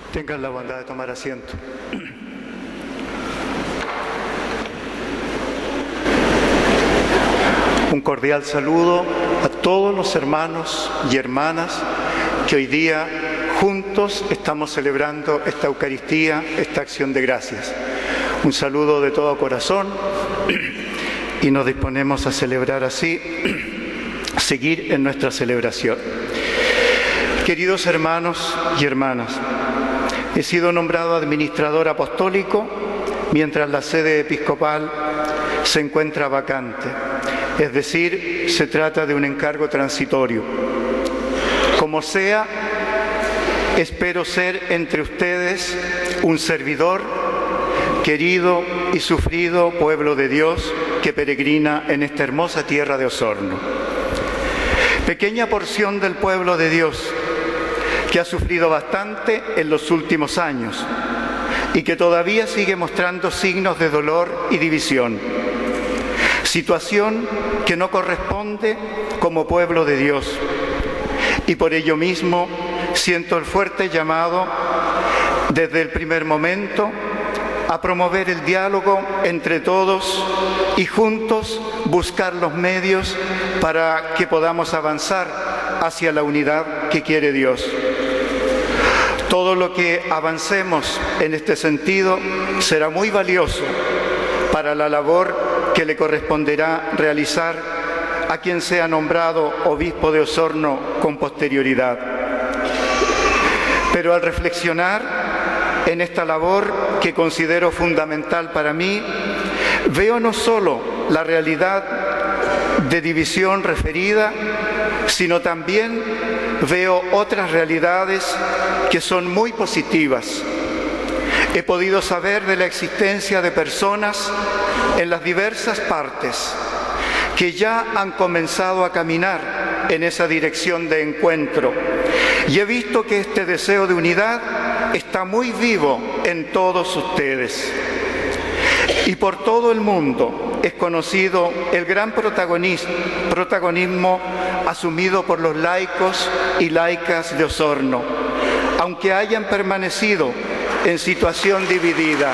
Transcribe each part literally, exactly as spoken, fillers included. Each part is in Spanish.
Tengan la bondad de tomar asiento. Un cordial saludo a todos los hermanos y hermanas que hoy día juntos estamos celebrando esta Eucaristía, esta acción de gracias. Un saludo de todo corazón y nos disponemos a celebrar así, seguir en nuestra celebración. Queridos hermanos y hermanas, he sido nombrado administrador apostólico mientras la sede episcopal se encuentra vacante. Es decir, se trata de un encargo transitorio. Como sea, espero ser entre ustedes un servidor, querido y sufrido pueblo de Dios que peregrina en esta hermosa tierra de Osorno. Pequeña porción del pueblo de Dios que ha sufrido bastante en los últimos años y que todavía sigue mostrando signos de dolor y división. Situación que no corresponde como pueblo de Dios. Y por ello mismo siento el fuerte llamado desde el primer momento a promover el diálogo entre todos y juntos buscar los medios para que podamos avanzar hacia la unidad que quiere Dios. Todo lo que avancemos en este sentido será muy valioso para la labor que le corresponderá realizar a quien sea nombrado obispo de Osorno con posterioridad. Pero al reflexionar en esta labor que considero fundamental para mí, veo no solo la realidad de división referida, sino también veo otras realidades que son muy positivas. He podido saber de la existencia de personas en las diversas partes que ya han comenzado a caminar en esa dirección de encuentro. Y he visto que este deseo de unidad está muy vivo en todos ustedes. Y por todo el mundo es conocido el gran protagonismo, protagonismo asumido por los laicos y laicas de Osorno, aunque hayan permanecido en situación dividida.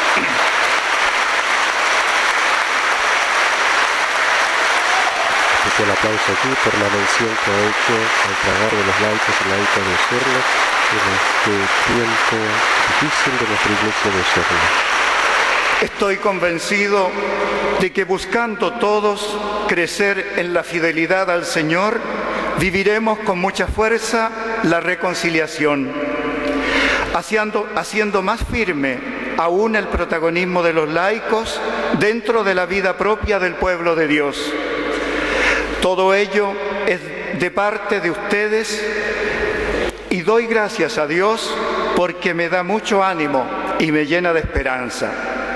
El aplauso aquí por la mención que ha hecho al trabajo de los laicos y laicas de Osorno en este tiempo difícil de nuestra iglesia de Osorno. Estoy convencido de que buscando todos crecer en la fidelidad al Señor, viviremos con mucha fuerza la reconciliación, haciendo, haciendo más firme aún el protagonismo de los laicos dentro de la vida propia del pueblo de Dios. Todo ello es de parte de ustedes y doy gracias a Dios porque me da mucho ánimo y me llena de esperanza.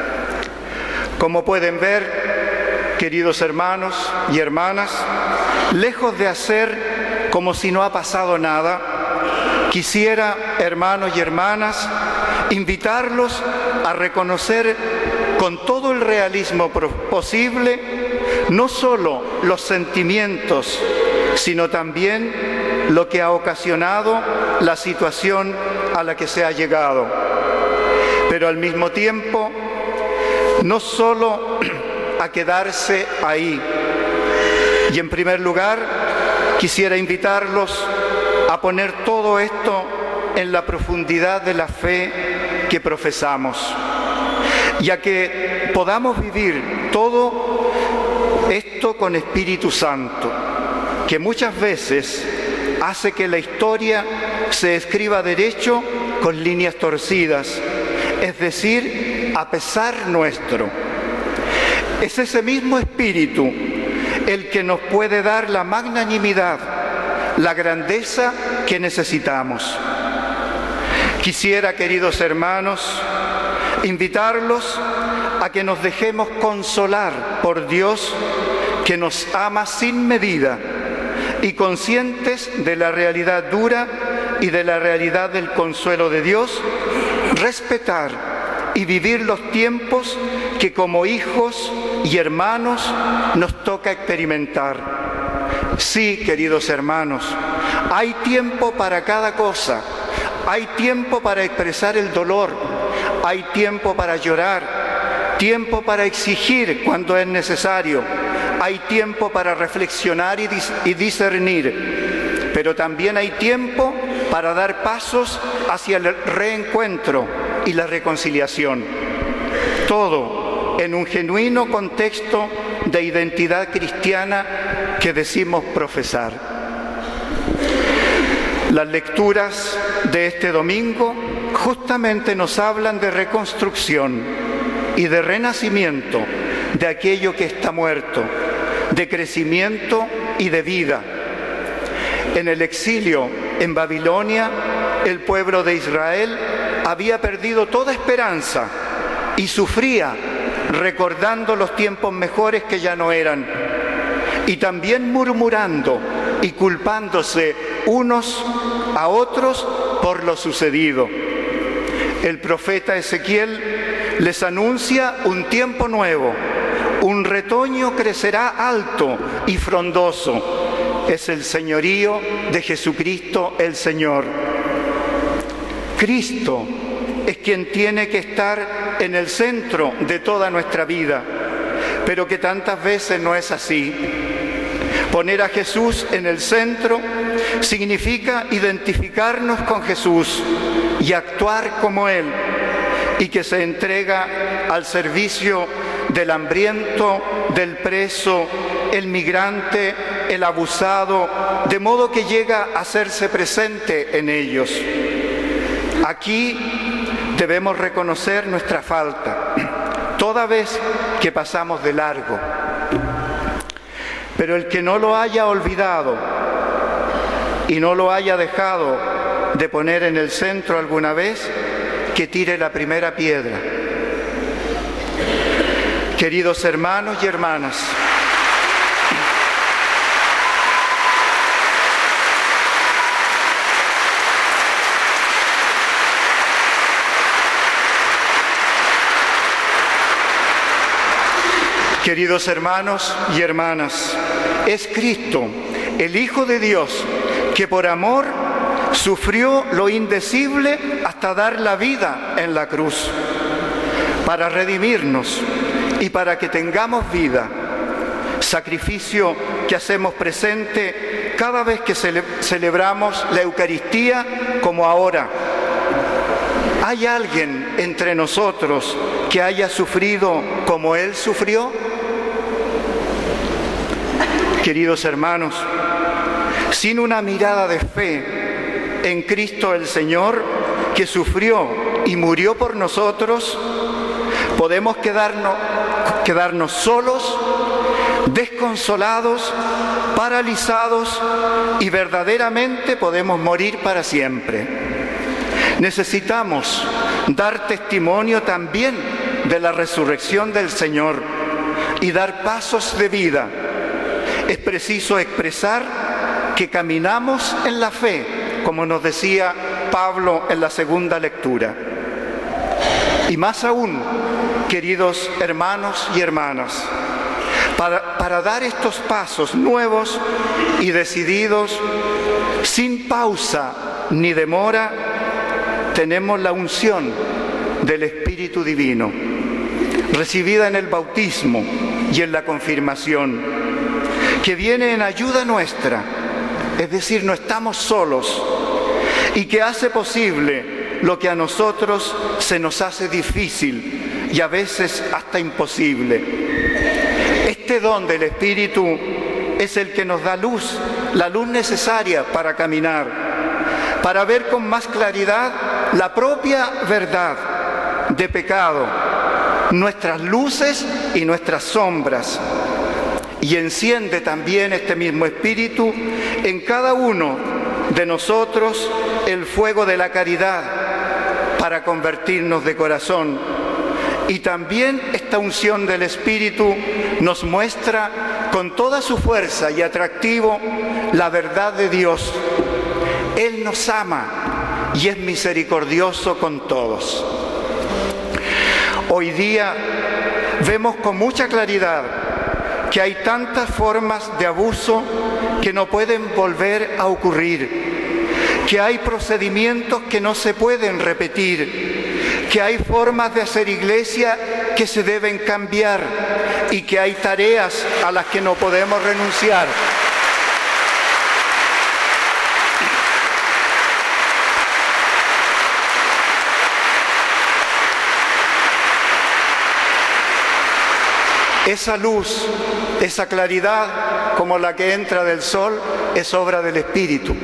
Como pueden ver, queridos hermanos y hermanas, lejos de hacer como si no ha pasado nada, quisiera, hermanos y hermanas, invitarlos a reconocer con todo el realismo posible no solo los sentimientos, sino también lo que ha ocasionado la situación a la que se ha llegado. Pero al mismo tiempo, no solo a quedarse ahí. Y en primer lugar, quisiera invitarlos a poner todo esto en la profundidad de la fe que profesamos, y a que podamos vivir todo esto con Espíritu Santo, que muchas veces hace que la historia se escriba derecho con líneas torcidas, es decir, a pesar nuestro. Es ese mismo Espíritu el que nos puede dar la magnanimidad, la grandeza que necesitamos. Quisiera, queridos hermanos, invitarlos a que nos dejemos consolar por Dios, que nos ama sin medida, y conscientes de la realidad dura y de la realidad del consuelo de Dios, respetar y vivir los tiempos que como hijos y hermanos nos toca experimentar. Sí, queridos hermanos, hay tiempo para cada cosa, hay tiempo para expresar el dolor, hay tiempo para llorar, tiempo para exigir cuando es necesario, hay tiempo para reflexionar y, dis- y discernir, pero también hay tiempo para dar pasos hacia el reencuentro y la reconciliación. Todo en un genuino contexto de identidad cristiana que decimos profesar. Las lecturas de este domingo justamente nos hablan de reconstrucción y de renacimiento de aquello que está muerto, de crecimiento y de vida. En el exilio en Babilonia, el pueblo de Israel había perdido toda esperanza y sufría recordando los tiempos mejores que ya no eran, y también murmurando y culpándose unos a otros por lo sucedido. El profeta Ezequiel les anuncia un tiempo nuevo, un retoño crecerá alto y frondoso, es el señorío de Jesucristo el Señor. Cristo es quien tiene que estar en el centro de toda nuestra vida, pero que tantas veces no es así. Poner a Jesús en el centro significa identificarnos con Jesús y actuar como Él, y que se entrega al servicio del hambriento, del preso, el migrante, el abusado, de modo que llega a hacerse presente en ellos. Aquí debemos reconocer nuestra falta, toda vez que pasamos de largo. Pero el que no lo haya olvidado y no lo haya dejado de poner en el centro alguna vez, que tire la primera piedra. Queridos hermanos y hermanas, Queridos hermanos y hermanas, es Cristo, el Hijo de Dios, que por amor sufrió lo indecible hasta dar la vida en la cruz, para redimirnos y para que tengamos vida, sacrificio que hacemos presente cada vez que cele- celebramos la Eucaristía, como ahora. ¿Hay alguien entre nosotros que haya sufrido como Él sufrió? Queridos hermanos, sin una mirada de fe en Cristo el Señor, que sufrió y murió por nosotros, podemos quedarnos, quedarnos solos, desconsolados, paralizados, y verdaderamente podemos morir para siempre. Necesitamos dar testimonio también de la resurrección del Señor y dar pasos de vida. Es preciso expresar que caminamos en la fe, como nos decía Pablo en la segunda lectura. Y más aún, queridos hermanos y hermanas, para, para dar estos pasos nuevos y decididos, sin pausa ni demora, tenemos la unción del Espíritu Divino, recibida en el bautismo y en la confirmación, que viene en ayuda nuestra, es decir, no estamos solos, y que hace posible lo que a nosotros se nos hace difícil y a veces hasta imposible. Este don del Espíritu es el que nos da luz, la luz necesaria para caminar, para ver con más claridad la propia verdad de pecado, nuestras luces y nuestras sombras. Y enciende también este mismo Espíritu en cada uno de nosotros el fuego de la caridad para convertirnos de corazón. Y también esta unción del Espíritu nos muestra con toda su fuerza y atractivo la verdad de Dios. Él nos ama y es misericordioso con todos. Hoy día vemos con mucha claridad que hay tantas formas de abuso que no pueden volver a ocurrir, que hay procedimientos que no se pueden repetir, que hay formas de hacer iglesia que se deben cambiar y que hay tareas a las que no podemos renunciar. Esa luz, esa claridad, como la que entra del sol, es obra del Espíritu.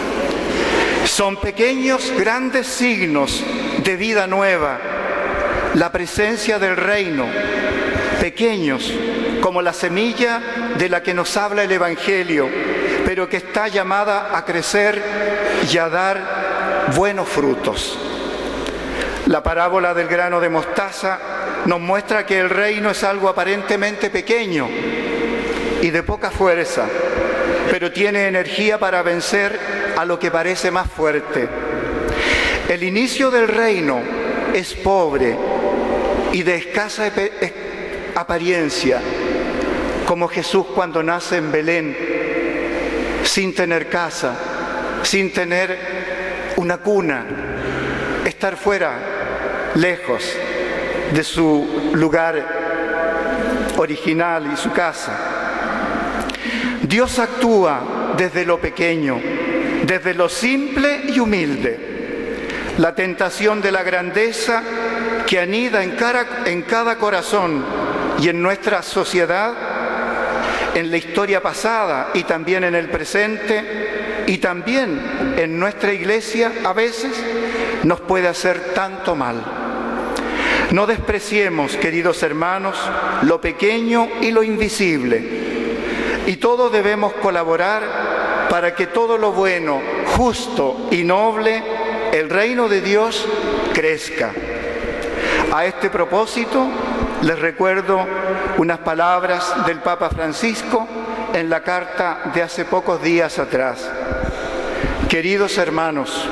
Son pequeños, grandes signos de vida nueva, la presencia del reino, pequeños, como la semilla de la que nos habla el Evangelio, pero que está llamada a crecer y a dar buenos frutos. La parábola del grano de mostaza nos muestra que el reino es algo aparentemente pequeño y de poca fuerza, pero tiene energía para vencer a lo que parece más fuerte. El inicio del reino es pobre y de escasa apariencia, como Jesús cuando nace en Belén, sin tener casa, sin tener una cuna, estar fuera, lejos de su lugar original y su casa. Dios actúa desde lo pequeño, desde lo simple y humilde. La tentación de la grandeza que anida en cada, en cada corazón y en nuestra sociedad, en la historia pasada y también en el presente y también en nuestra iglesia, a veces nos puede hacer tanto mal. No despreciemos, queridos hermanos, lo pequeño y lo invisible, y todos debemos colaborar para que todo lo bueno, justo y noble, el reino de Dios, crezca. A este propósito, les recuerdo unas palabras del Papa Francisco en la carta de hace pocos días atrás. Queridos hermanos,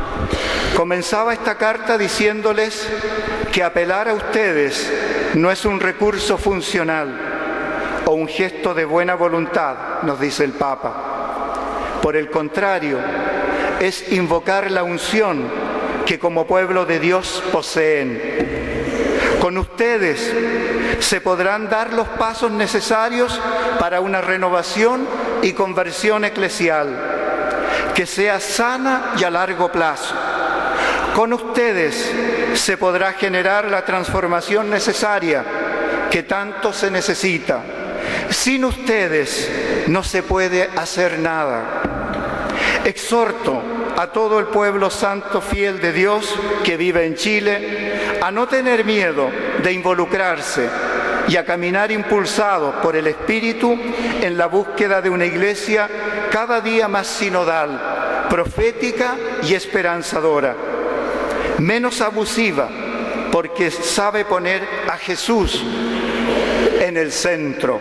comenzaba esta carta diciéndoles que apelar a ustedes no es un recurso funcional o un gesto de buena voluntad, nos dice el Papa. Por el contrario, es invocar la unción que como pueblo de Dios poseen. Con ustedes se podrán dar los pasos necesarios para una renovación y conversión eclesial que sea sana y a largo plazo. Con ustedes se podrá generar la transformación necesaria que tanto se necesita. Sin ustedes no se puede hacer nada. Exhorto a todo el pueblo santo fiel de Dios que vive en Chile a no tener miedo de involucrarse y a caminar impulsado por el Espíritu en la búsqueda de una iglesia cada día más sinodal, profética y esperanzadora, menos abusiva, porque sabe poner a Jesús en el centro,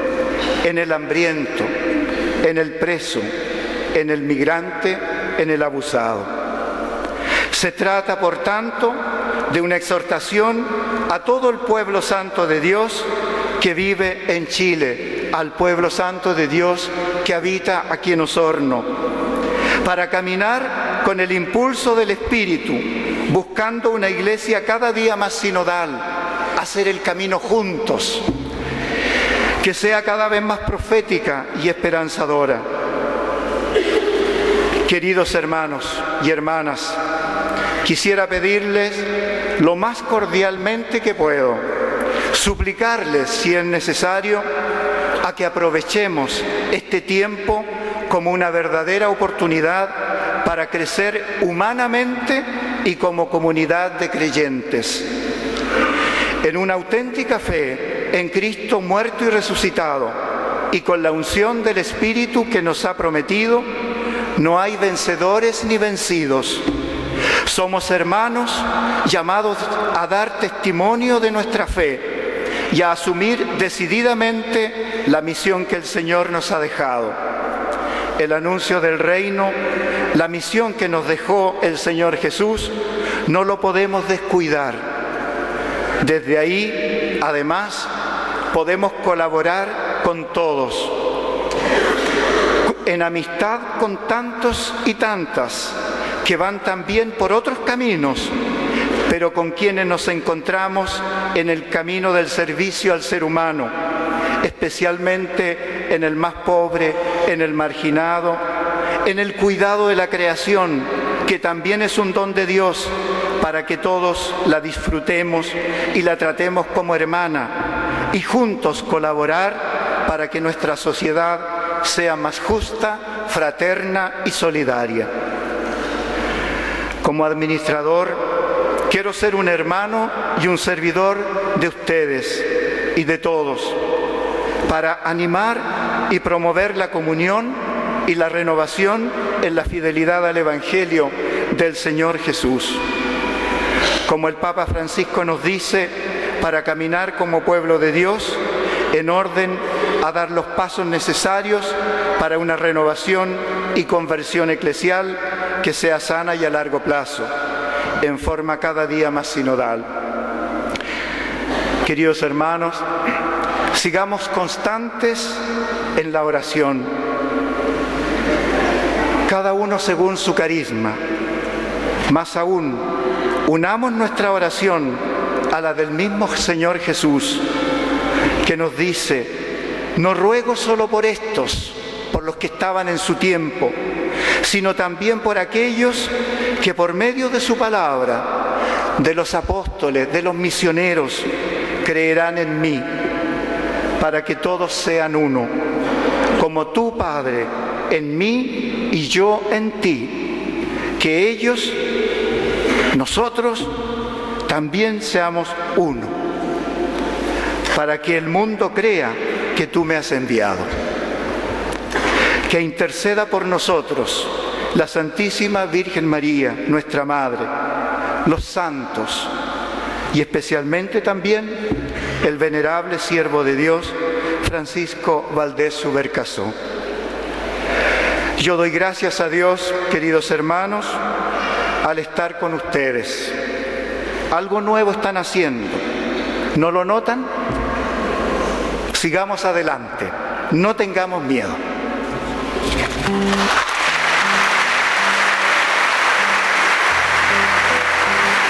en el hambriento, en el preso, en el migrante, en el abusado. Se trata, por tanto, de una exhortación a todo el pueblo santo de Dios que vive en Chile, al pueblo santo de Dios que habita aquí en Osorno, para caminar con el impulso del Espíritu, buscando una iglesia cada día más sinodal, hacer el camino juntos, que sea cada vez más profética y esperanzadora. Queridos hermanos y hermanas, quisiera pedirles lo más cordialmente que puedo, suplicarles, si es necesario, a que aprovechemos este tiempo como una verdadera oportunidad para crecer humanamente y como comunidad de creyentes. En una auténtica fe en Cristo muerto y resucitado, y con la unción del Espíritu que nos ha prometido, no hay vencedores ni vencidos. Somos hermanos llamados a dar testimonio de nuestra fe y a asumir decididamente la misión que el Señor nos ha dejado. El anuncio del reino, la misión que nos dejó el Señor Jesús, no lo podemos descuidar. Desde ahí, además, podemos colaborar con todos. en amistad con tantos y tantas que van también por otros caminos, pero con quienes nos encontramos en el camino del servicio al ser humano, especialmente en el más pobre, en el marginado, en el cuidado de la creación, que también es un don de Dios, para que todos la disfrutemos y la tratemos como hermana, y juntos colaborar para que nuestra sociedad sea más justa, fraterna y solidaria. Como administrador, quiero ser un hermano y un servidor de ustedes y de todos, para animar y promover la comunión y la renovación en la fidelidad al Evangelio del Señor Jesús. Como el Papa Francisco nos dice, para caminar como pueblo de Dios, en orden a dar los pasos necesarios para una renovación y conversión eclesial que sea sana y a largo plazo, en forma cada día más sinodal. Queridos hermanos, sigamos constantes en la oración, cada uno según su carisma. Más aún, unamos nuestra oración a la del mismo Señor Jesús, que nos dice: no ruego solo por estos, por los que estaban en su tiempo, sino también por aquellos que por medio de su palabra, de los apóstoles, de los misioneros, creerán en mí, para que todos sean uno, como tú, Padre, en mí y yo en ti, que ellos, nosotros, también seamos uno, para que el mundo crea que tú me has enviado. Que interceda por nosotros la Santísima Virgen María, nuestra Madre, los santos y especialmente también el venerable siervo de Dios, Francisco Valdés Subercasó. Yo doy gracias a Dios, queridos hermanos, al estar con ustedes. Algo nuevo están haciendo. ¿No lo notan? Sigamos adelante. No tengamos miedo.